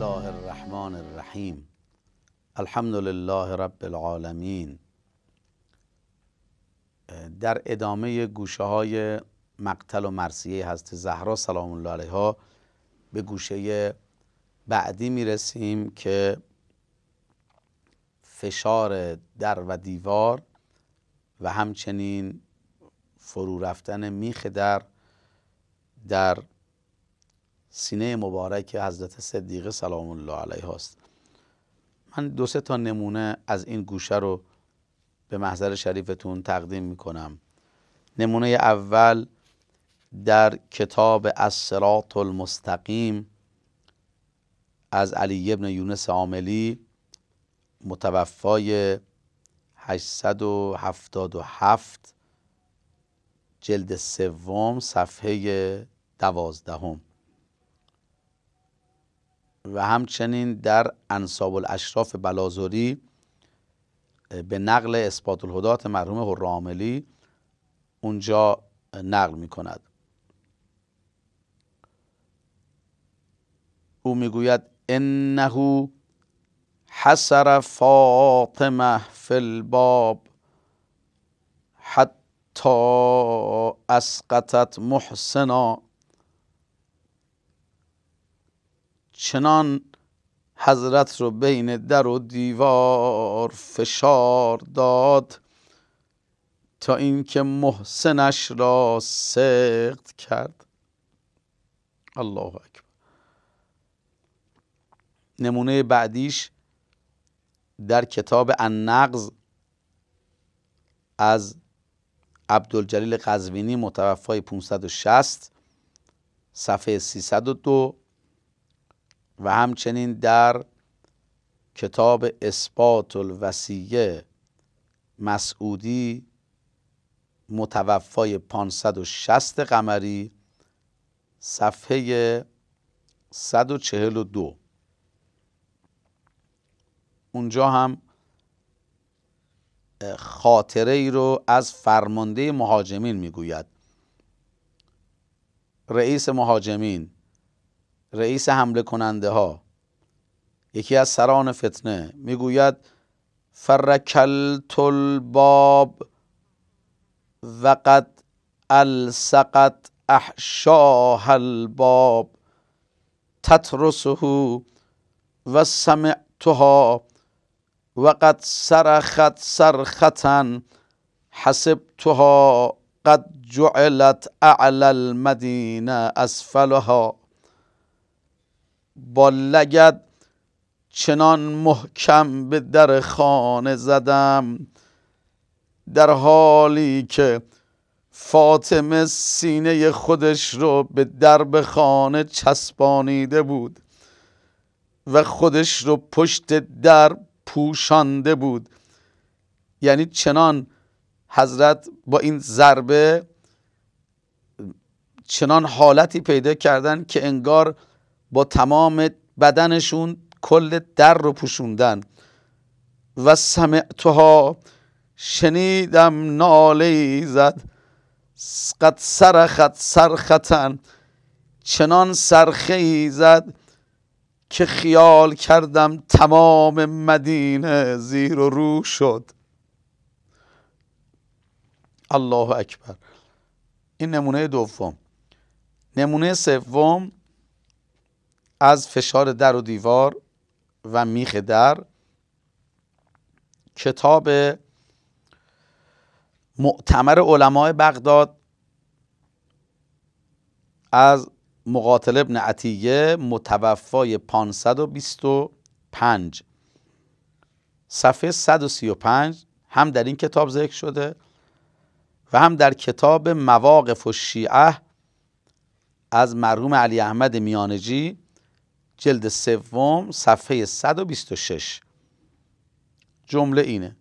الله الرحمن الرحیم. الحمد لله رب العالمین. در ادامه گوشه های مقتل و مرثیه حضرت زهرا سلام الله علیها به گوشه بعدی میرسیم که فشار در و دیوار و همچنین فرو رفتن میخ در سینه مبارک حضرت صدیقه سلام الله علیها است. من 2-3 تا نمونه از این گوشه رو به محضر شریفتون تقدیم میکنم. نمونه اول در کتاب الصراط المستقیم از علی بن یونس عاملی متوفای 877 جلد 3 صفحه 12 و همچنین در انساب الاشراف بلازری به نقل اثبات الهدات مرحوم حراملی اونجا نقل می کند. او میگوید انه حسر فاطمه فی الباب حتی اسقطت محسنا. چنان حضرت رو بین در و دیوار فشار داد تا اینکه محسنش را سقط کرد. الله اکبر. نمونه بعدیش در کتاب النغز از عبدالجلیل قزوینی متوفای 560 صفحه 302 و همچنین در کتاب اثبات الوصیه مسعودی متوفای 560 قمری صفحه 142. اونجا هم خاطره ای رو از فرمانده مهاجمین میگوید. رئیس مهاجمین، رئیس حمله کننده ها، یکی از سران فتنه میگوید فرکلت الباب وقد الصقت احشاء الباب تترسه و سمعتها وقد صرخت صرخة حسبتها قد جعلت اعلى المدینه اسفلها. با لگد چنان محکم به در خانه زدم در حالی که فاطمه سینه خودش رو به درب خانه چسبانیده بود و خودش رو پشت در پوشانده بود. یعنی چنان حضرت با این ضربه چنان حالتی پیدا کردن که انگار با تمام بدنشون کل در رو پوشوندن. و سمعتها، شنیدم ناله ای زد، قد صرخت صرخة، چنان صرخه ای زد که خیال کردم تمام مدینه زیر و رو شد. الله اکبر. این نمونه دوم. نمونه سوم از فشار در و دیوار و میخ در، کتاب مؤتمر علمای بغداد از مقاتل ابن عطیه متوفای 525 صفحه 135 هم در این کتاب ذکر شده و هم در کتاب مواقف الشیعه از مرحوم علی احمد میانجی جلد 3 صفحه 126. جمله اینه: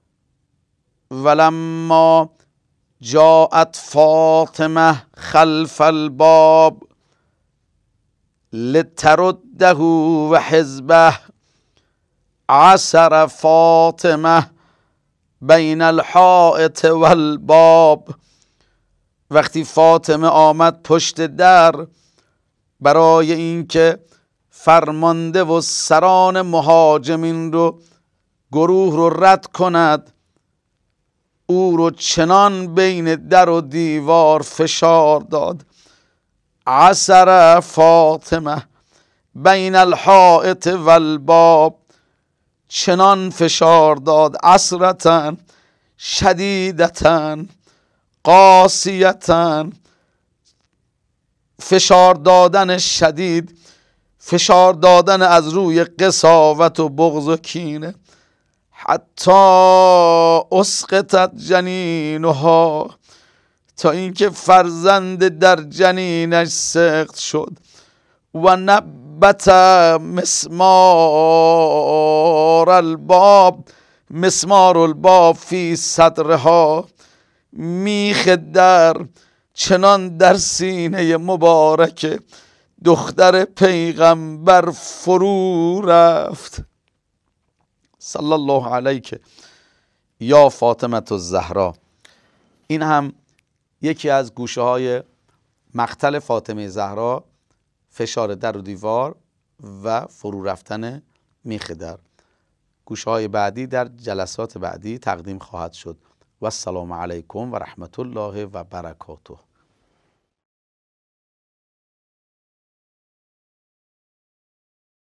ولما جاءت فاطمه خلف الباب لترده و حزبه عثر فاطمه بین الحائط والباب. وقتی فاطمه آمد پشت در برای اینکه فرمانده و سران مهاجمین رو گروه رو رد کند. او رو چنان بین در و دیوار فشار داد. عسر فاطمه بین الحائط و الباب، چنان فشار داد. عسرتن شدیدتن قاسیتن، فشار دادن شدید، فشار دادن از روی قساوت و بغض و کینه. حتی اسقطت جنینها، تا اینکه فرزند در جنینش سقط شد. و نبت مسمار الباب، مسمار الباب فی صدرها، میخ در چنان در سینه مبارک دختر پیغمبر فرو رفت. صلی الله علیک یا فاطمه الزهرا. این هم یکی از گوشه های مقتل فاطمه زهرا، فشار در و دیوار و فرو رفتن میخ در. گوشه های بعدی در جلسات بعدی تقدیم خواهد شد. و السلام علیکم و رحمت الله و برکاته.